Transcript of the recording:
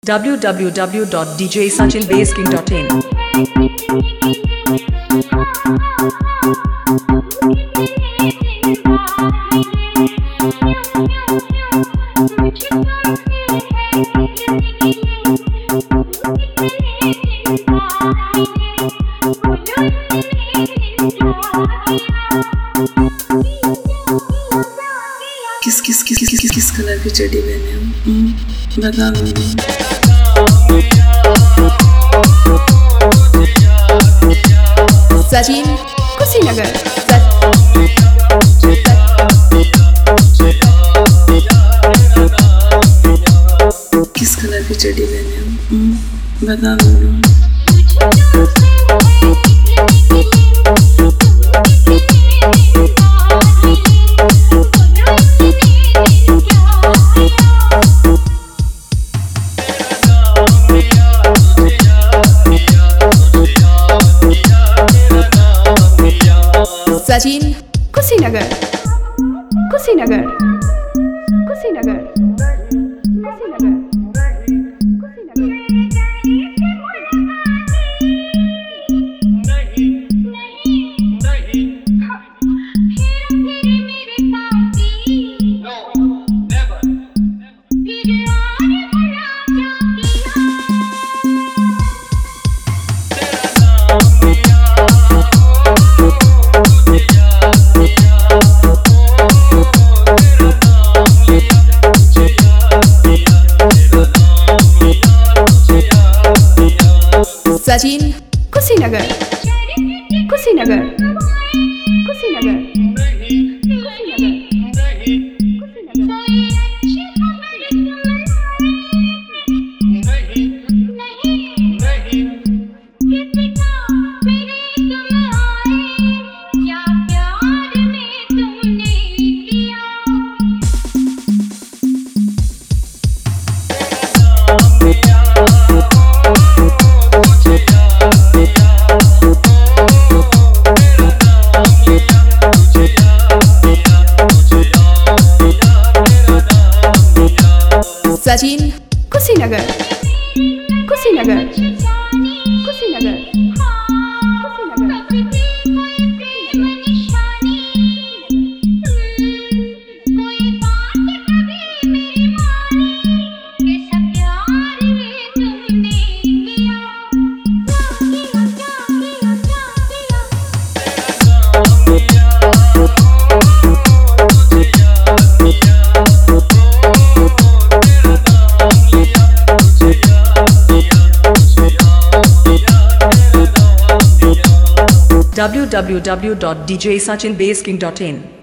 www.djsachinbasking.in किस colour की चड्डी पहने हो? बता दो। सचिन कुशीनगर। किस कलर की चड्डी पहने हो? बता दो। सचिन कुशीनगर। कुशीनगर कुशीनगर कुशीनगर सचिन कुशीनगर। कुशीनगर कुशीनगर सचिन कुशीनगर। कुशीनगर कुशीनगर www.djsachinbasking.in